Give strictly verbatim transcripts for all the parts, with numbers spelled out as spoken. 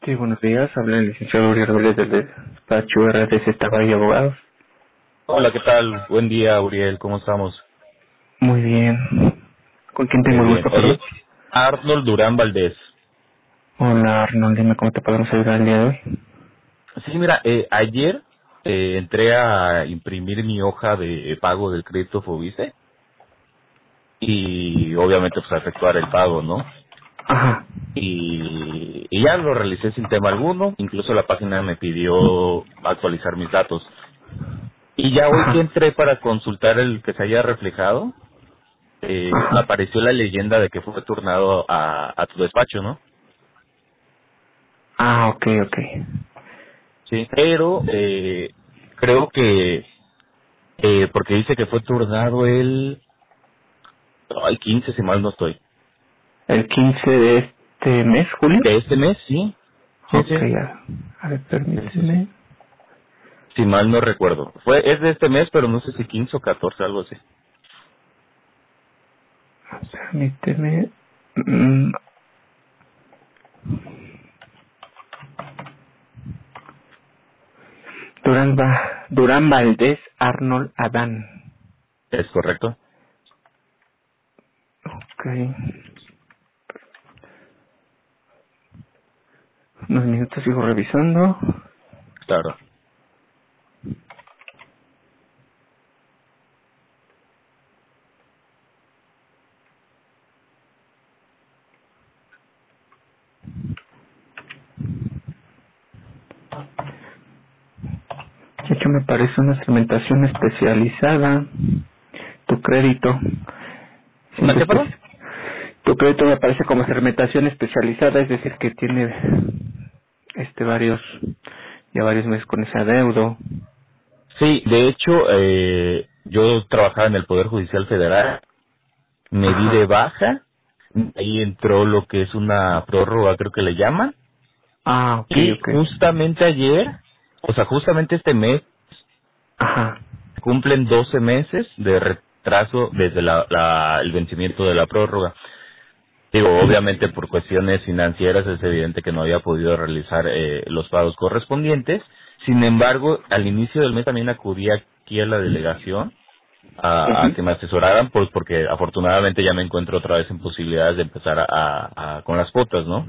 Sí, buenos días. Habla el licenciado Uriel Vélez del despacho R D Z Valle Abogados. Hola, ¿qué tal? Buen día, Uriel, ¿cómo estamos? Muy bien. ¿Con quién Qué tengo el bien. gusto, perdón? Oye, Arnold Durán Valdés. Hola, Arnold. Dime cómo te podemos ayudar el día de hoy. Sí, mira, eh, ayer eh, entré a imprimir mi hoja de pago del crédito Fobiste y obviamente pues a efectuar el pago, ¿no? Ajá. Y, y ya lo realicé sin tema alguno, incluso la página me pidió actualizar mis datos. Y ya hoy que Ajá. entré para consultar el que se haya reflejado, eh, me Ajá. apareció la leyenda de que fue turnado a, a tu despacho, ¿no? Ah, ok, ok. Sí, pero eh, creo que, eh, porque dice que fue turnado el, ay, quince si mal no estoy. El quince de este mes, Julio. ¿De este mes? Sí, sí, Ok, sí, a, a ver, sí, sí, sí. permíteme. Si mal no recuerdo. Fue, es de este mes, pero no sé si quince o catorce, algo así. Permíteme. Mm, Durán, Va- Durán Valdés Arnold Adán. ¿Es correcto? Ok. Unos minutos sigo revisando. Claro. De hecho, me parece una segmentación especializada. Tu crédito. ¿Una Siendo qué, perdón? espe- tu crédito me parece como segmentación especializada, es decir, que tiene este varios, ya varios meses con ese adeudo. Sí, de hecho, eh, yo trabajaba en el Poder Judicial Federal, me di de Ajá. baja, ahí entró lo que es una prórroga, creo que le llaman, Ah, ok, y ok. justamente ayer, o sea, justamente este mes, Ajá. cumplen doce meses de retraso desde la, la- el vencimiento de la prórroga. Digo, obviamente por cuestiones financieras es evidente que no había podido realizar eh, los pagos correspondientes. Sin embargo, al inicio del mes también acudí aquí a la delegación a, a Ujú. que me asesoraran, pues porque afortunadamente ya me encuentro otra vez en posibilidades de empezar a, a- a- con las cuotas, ¿no?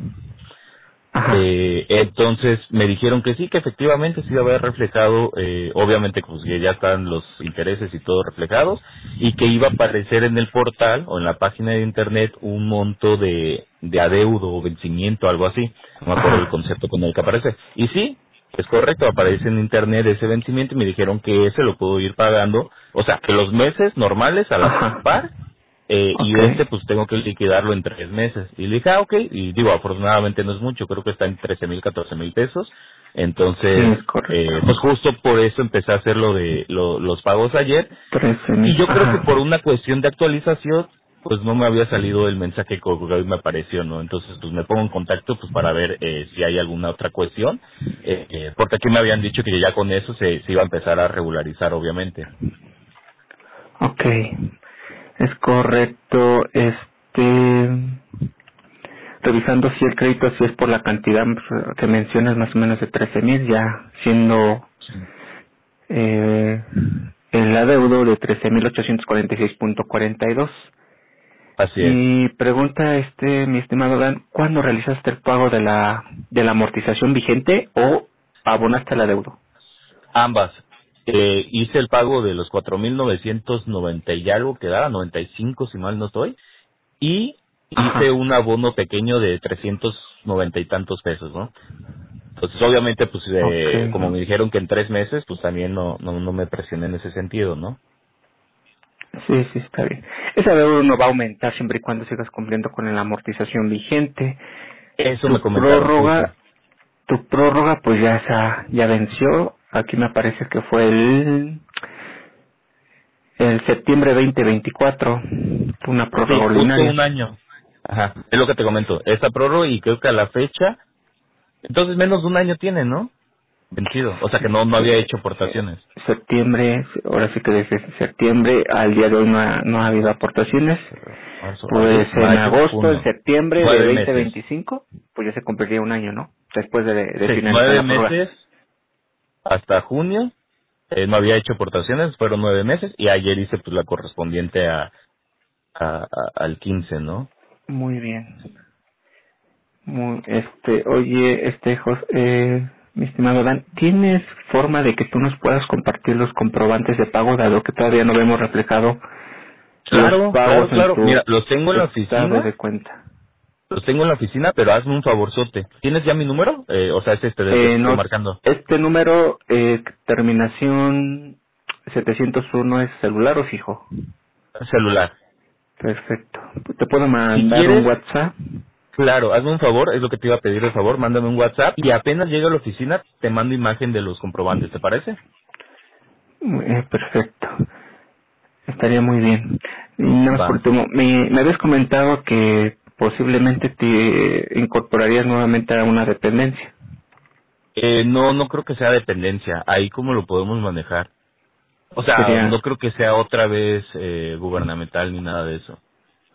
Ajá. Eh, entonces me dijeron que sí, que efectivamente sí iba a haber reflejado, eh, obviamente pues que ya están los intereses y todo reflejados, y que iba a aparecer en el portal o en la página de internet un monto de, de adeudo o vencimiento, algo así, no me acuerdo el Ajá. concepto con el que aparece. Y sí, es correcto, aparece en internet ese vencimiento y me dijeron que ese lo puedo ir pagando, o sea, que los meses normales a la Ajá. par eh, y Ok. este pues tengo que liquidarlo en tres meses. Y le dije, ah, ok, y digo, afortunadamente no es mucho, creo que está en trece mil, catorce mil pesos. Sí, Entonces, es correcto. eh, pues justo por eso empecé a hacer lo de lo- los pagos ayer. Trece Y mil. yo creo que Ajá. por una cuestión de actualización, pues no me había salido el mensaje que hoy me apareció, ¿no? Entonces, pues me pongo en contacto pues para ver eh, si hay alguna otra cuestión. Eh, eh, porque aquí me habían dicho que ya con eso se, se iba a empezar a regularizar, obviamente. Ok. Es correcto. Este... Revisando si el crédito si es por la cantidad pues, que mencionas más o menos de trece mil, ya siendo Sí. eh, el adeudo de trece mil ochocientos cuarenta y seis punto cuarenta y dos. Así es. Y pregunta este mi estimado Dan, ¿cuándo realizaste el pago de la de la amortización vigente o abonaste el adeudo? Ambas. Eh, hice el pago de los cuatro mil novecientos noventa y algo, que daba noventa y cinco si mal no estoy, y hice Ajá. un abono pequeño de trescientos noventa y tantos pesos, ¿no? Entonces, obviamente, pues, eh, Okay. como me dijeron que en tres meses, pues también no, no, no me presioné en ese sentido, ¿no? Sí, sí, está bien. Ese adeudo no va a aumentar siempre y cuando sigas cumpliendo con la amortización vigente. Eso me Tu comentaron, justo. prórroga Tu prórroga pues ya esa, ya venció. Aquí me parece que fue el, el septiembre veinte veinticuatro. Fue una Sí, prórroga justo ordinaria. un año. Ajá, es lo que te comento. Esta prórroga y creo que a la fecha, entonces menos de un año tiene, ¿no? vencido, o sea que no no había hecho aportaciones. Septiembre, ahora sí que desde septiembre al día de hoy no ha, no ha habido aportaciones. Marzo, Pues abril, en mayo, agosto, en junio. septiembre de Nueve veinte meses. veinticinco, pues ya se cumpliría un año, ¿no? Después de, de Sí, finalizar nueve la prórroga. meses hasta junio. Eh, no había hecho aportaciones, fueron nueve meses y ayer hice pues la correspondiente a, a, a- al quince, ¿no? Muy bien. Muy, este, oye, este, Jos, eh, mi estimado Dan, ¿tienes forma de que tú nos puedas compartir los comprobantes de pago, dado que todavía no vemos reflejado los Claro, pagos claro, en claro. Mira, tu los tengo en la estado oficina, de cuenta? los tengo en la oficina, pero hazme un favorzote. ¿Tienes ya mi número? Eh, o sea, es este del que te Eh, estoy no, marcando. este número, eh, terminación setecientos uno, ¿es celular o fijo? Celular. Perfecto. ¿Te puedo Si mandar un quieres, WhatsApp? claro, hazme un favor, es lo que te iba a pedir de favor, mándame un WhatsApp y apenas llegue a la oficina te mando imagen de los comprobantes, ¿te parece? Eh, perfecto. Estaría muy bien. Y nada más por Va. último, me, me habías comentado que posiblemente te incorporarías nuevamente a una dependencia. Eh, no, no creo que sea dependencia, ahí cómo lo podemos manejar. O sea, Sería, no creo que sea otra vez eh, gubernamental ni nada de eso.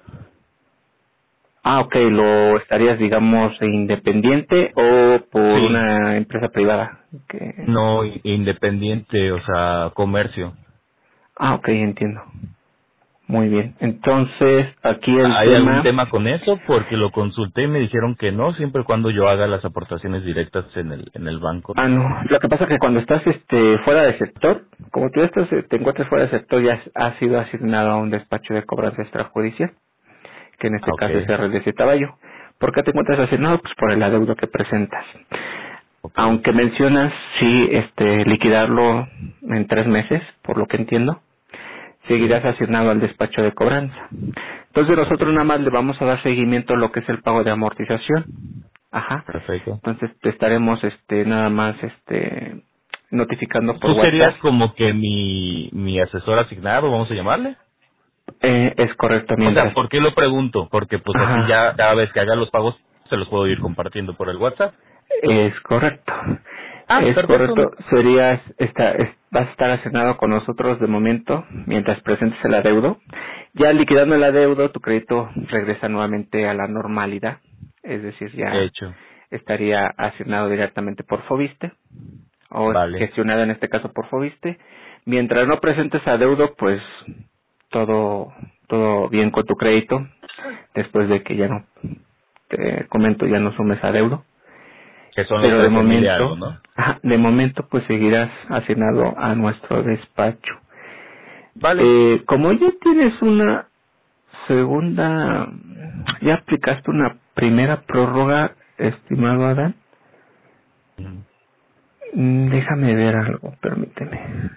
ah, ok, lo estarías, digamos, independiente o por Sí, una empresa privada. Que, no i- independiente, o sea, comercio. ah, ok, entiendo. Muy bien. Entonces, aquí el ¿Hay algún tema, tema con eso? Porque lo consulté y me dijeron que no, siempre y cuando yo haga las aportaciones directas en el en el banco. ah, no, lo que pasa es que cuando estás este fuera del sector, como tú estás, eh, te encuentras fuera del sector, ya has, has sido asignado a un despacho de cobranza extrajudicial, que en este Ah, caso es okay, R D C Taballo. ¿Por qué te encuentras asignado? Pues por el adeudo que presentas. okay. Aunque mencionas, sí, este, liquidarlo en tres meses, por lo que entiendo, Sí, seguirás asignado al despacho de cobranza. Entonces nosotros okay, nada más le vamos a dar seguimiento a lo que es el pago de amortización. Ajá. perfecto. Entonces te estaremos, este, nada más, este, notificando por ¿Tú WhatsApp. serías como que mi, mi asesor asignado, vamos a llamarle? Eh, es correcto, O sea, mientras. ¿por qué lo pregunto? Porque pues así ya Ajá. cada vez que haga los pagos se los puedo ir compartiendo por el WhatsApp. Es correcto. Ah, Es perfecto. correcto. Serías, está, es- vas a estar asignado con nosotros de momento mientras presentes el adeudo. Ya liquidando el adeudo, tu crédito regresa nuevamente a la normalidad. Es decir, De ya hecho, estaría asignado directamente por Fobiste o vale. gestionado en este caso por Fobiste. Mientras no presentes adeudo, pues todo, todo bien con tu crédito. Después de que ya no, te comento, ya no sumes adeudo, Que son los pero de trece mil y algo, momento, ¿no? ajá, de momento pues seguirás asignado a nuestro despacho. Vale. Eh, como ya tienes una segunda, ya aplicaste una primera prórroga, estimado Adán, Mm. mm, déjame ver algo, permíteme.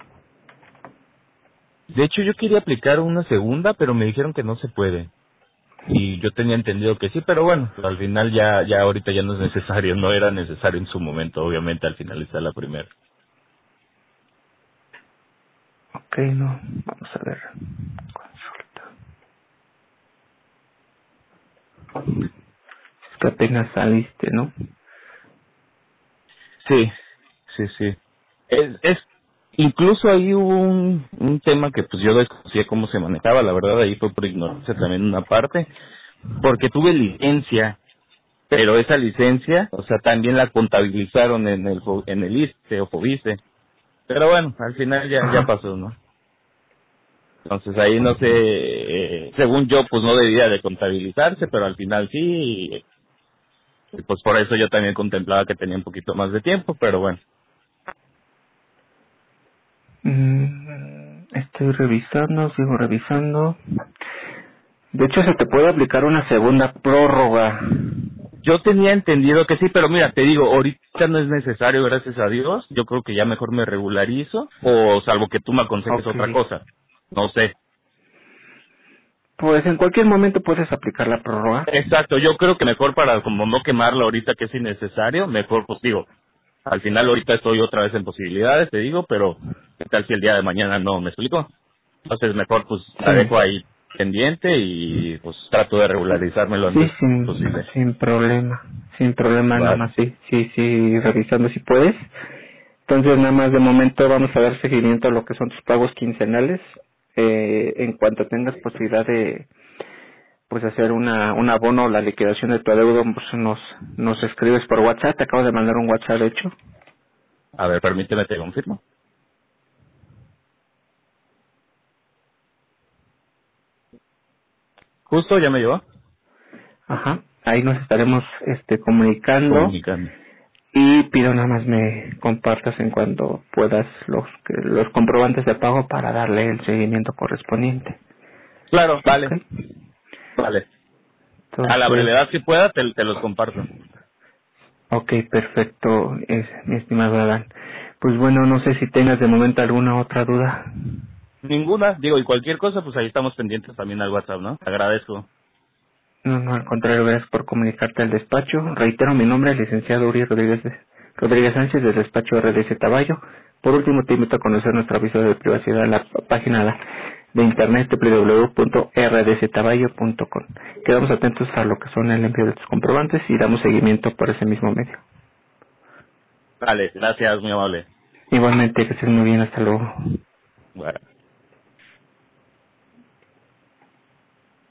De hecho, yo quería aplicar una segunda, pero me dijeron que no se puede. Y yo tenía entendido que sí, pero bueno, al final ya ya ahorita ya no es necesario, no era necesario en su momento, obviamente al finalizar la primera. Ok, no, vamos a ver. Consulta. Es que apenas saliste, ¿no? Sí, sí, sí. Es, es incluso ahí hubo un, un tema que pues yo desconocía cómo se manejaba, la verdad ahí fue por ignorancia también una parte, porque tuve licencia, pero esa licencia, o sea, también la contabilizaron en el fo- en el ISSSTE o FOBISTE, pero bueno, al final ya ya Ajá. pasó, ¿no? Entonces ahí no sé, eh, según yo pues no debía de contabilizarse, pero al final sí, y, y, pues por eso yo también contemplaba que tenía un poquito más de tiempo, pero bueno. Mm, estoy revisando, sigo revisando. De hecho, se te puede aplicar una segunda prórroga. Yo tenía entendido que sí, pero mira, te digo, ahorita no es necesario, gracias a Dios. Yo creo que ya mejor me regularizo, o salvo que tú me aconsejes Ok. otra cosa. No sé. Pues en cualquier momento puedes aplicar la prórroga. Exacto, yo creo que mejor para como no quemarla ahorita que es innecesario, mejor pues digo, al final ahorita estoy otra vez en posibilidades, te digo, pero ¿qué tal si el día de mañana no me explico? Entonces mejor pues la Sí. dejo ahí pendiente y pues trato de regularizarme lo Sí, antes sin, posible. sin problema. sin problema, Vale. nada más sí, sí, sí, revisando si puedes. Entonces, nada más de momento vamos a dar seguimiento a lo que son tus pagos quincenales. Eh, en cuanto tengas posibilidad de pues hacer una un abono o la liquidación de tu adeudo, pues nos nos escribes por WhatsApp. Te acabo de mandar un WhatsApp, de hecho. A ver, permíteme, te confirmo. Justo ya me llegó. Ajá. Ahí nos estaremos este comunicando. Comunicando. Y pido nada más me compartas en cuanto puedas los que- los comprobantes de pago para darle el seguimiento correspondiente. Claro, vale, ¿Ok? vale. A la Entonces, brevedad que pueda, te, te los comparto. ok, perfecto, es, mi estimado Adán. Pues bueno, no sé si tengas de momento alguna otra duda. Ninguna, digo, y cualquier cosa, pues ahí estamos pendientes también al WhatsApp, ¿no? Te agradezco. No, no, al contrario, gracias por comunicarte al despacho. Reitero mi nombre, el licenciado Uri Rodríguez, Rodríguez Sánchez, del despacho R D C Taballo. Por último, te invito a conocer nuestro aviso de privacidad en la p- página de internet doble u doble u doble u punto r d c taballo punto com. Quedamos atentos a lo que son el envío de tus comprobantes y damos seguimiento por ese mismo medio. Vale, gracias, muy amable. Igualmente, que estés muy bien, hasta luego. Bueno.